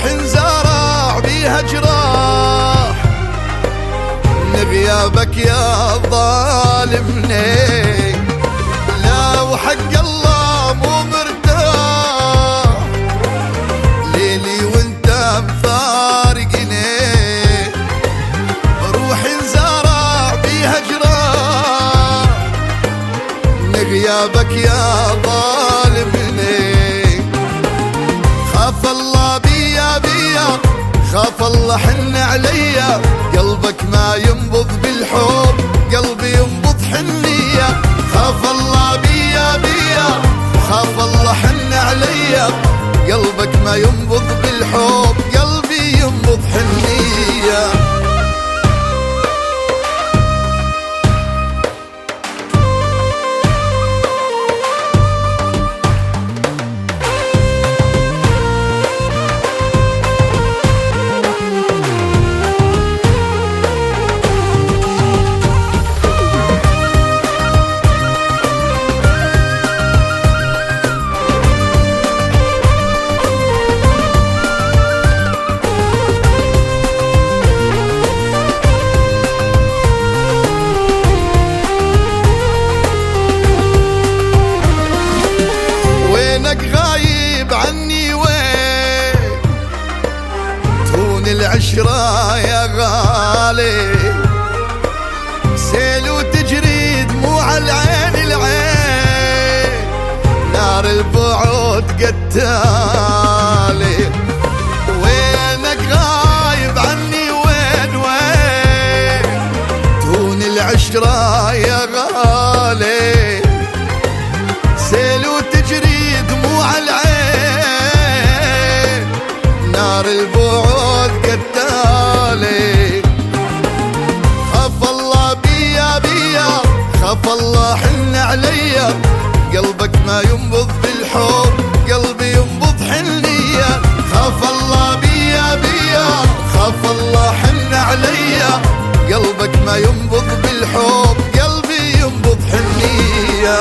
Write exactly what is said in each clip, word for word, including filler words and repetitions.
روح انزرع بيها جراح من غيابك يا ظالمني. لا وحق الله مو مرتاح ليلي وانت مفارقني. روح انزرع بيها جراح من غيابك يا ظالمني. خاف الله بيا بيا خاف الله حن عليا. قلبك ما ينبض بالحب قلبي ينبض حنية. خاف الله بيا بيا خاف الله حن عليا. قلبك ما ينبض بالحب قلبي ينبض حنية. غايب عني وين تهون العشرة يا غالي. سيل وتجري دموع العين العين نار البعد قتالي. وينك غايب عني وين وين تهون العشرة يا غالي. سيل وتجري دموع العين نار البعد قتالي. خاف الله بيا بيا خاف الله حن عليا. قلبك ما ينبض بالحب قلبي ينبض حنية. خاف الله بيا بيا خاف الله حن عليا. قلبك ما ينبض بالحب قلبي ينبض حنية.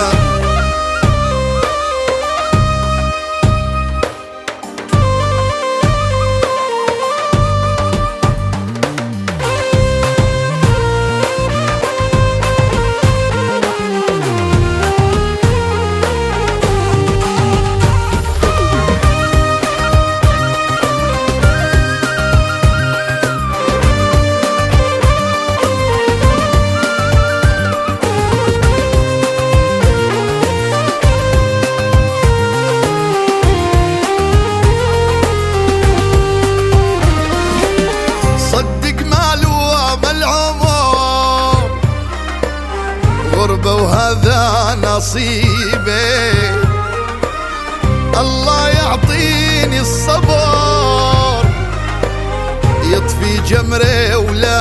غربة وهذا نصيبي. الله يعطيني الصبر يطفي جمري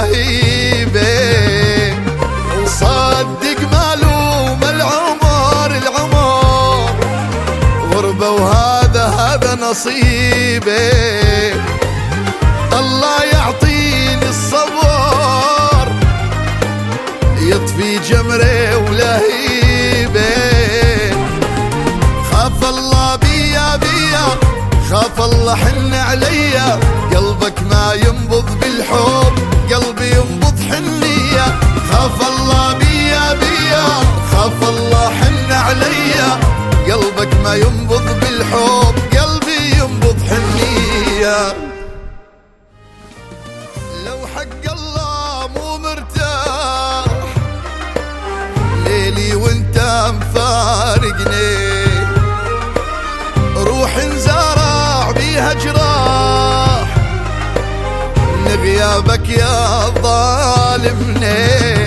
ولهيبي. وصدق مالوم العمر العمر غربة وهذا هذا نصيبي. الله يعطيني الصبر يطفي جمري ولهيبي. خاف الله بيا بيا خاف الله حن عليا. قلبك ما ينبض بالحب قلبي ينبض حنية. خاف الله بيا بيا خاف الله حن عليا. قلبك ما ينبض بالحب قلبي ينبض حنية. لو حق الله مو مرتاح ليلي وانت مفارقني. روح انزرع بيها جراح من غيابك يا ظالمني.